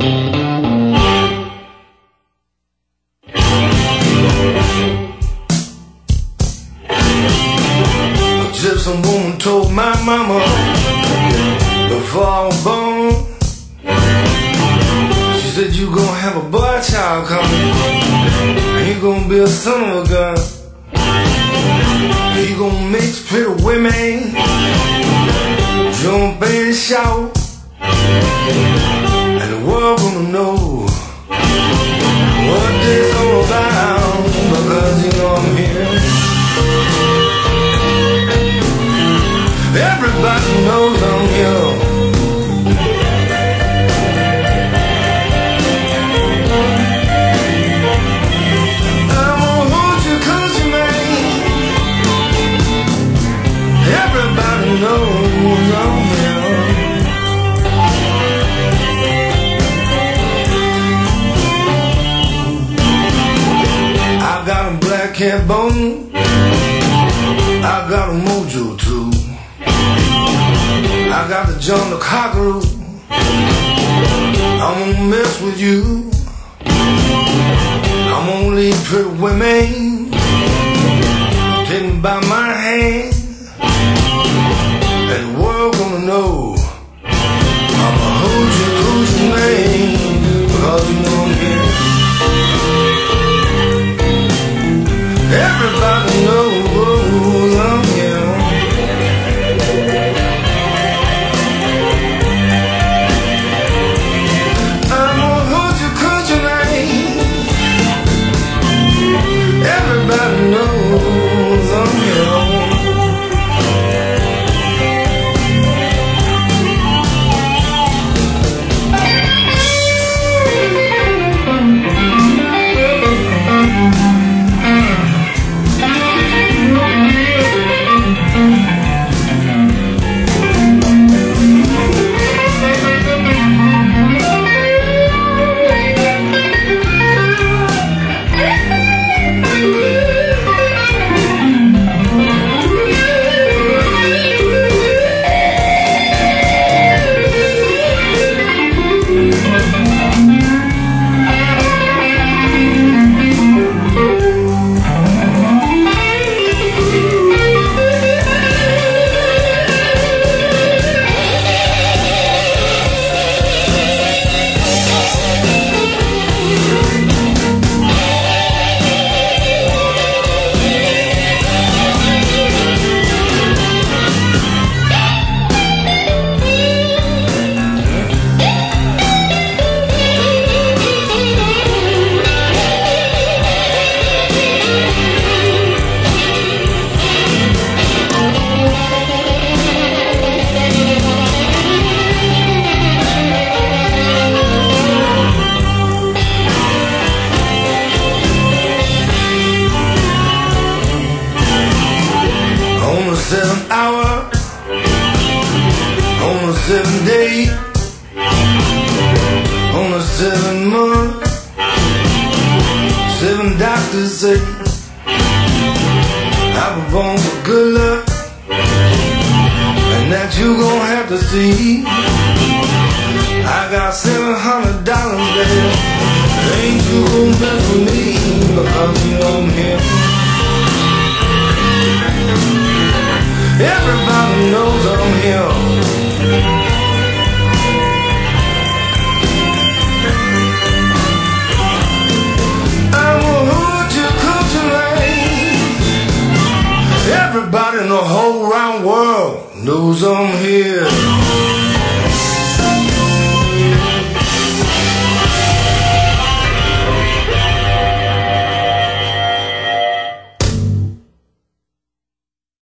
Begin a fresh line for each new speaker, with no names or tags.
Some woman told my mama before I was born, she said, you gonna have a boy child coming, and he gonna be a son of a gun. He gonna mix pretty women, jump and shout, and the world gonna know what this all about, because you know I'm here. Everybody knows I'm young. I'm a hoochie coochie man. Everybody knows I'm young. I got a black cat bone. I got a mojo too. I got the John the Cockeroo. I'm gonna mess with you. I'm gonna leave pretty women, take me by my hand, and the world gonna know I'm a hoochie coochie man, because you know I'm here. Everybody knows I'm here. Everybody knows I'm young. On the 7th hour, on the 7th day, on the 7th month, 7 doctors say I was born for good luck, and that you gon' have to see. I got $700 there, ain't you gon' mess with me, because you know I'm here. Everybody knows I'm here. I'm a hoochie coochie man. Everybody in the whole round world knows I'm here.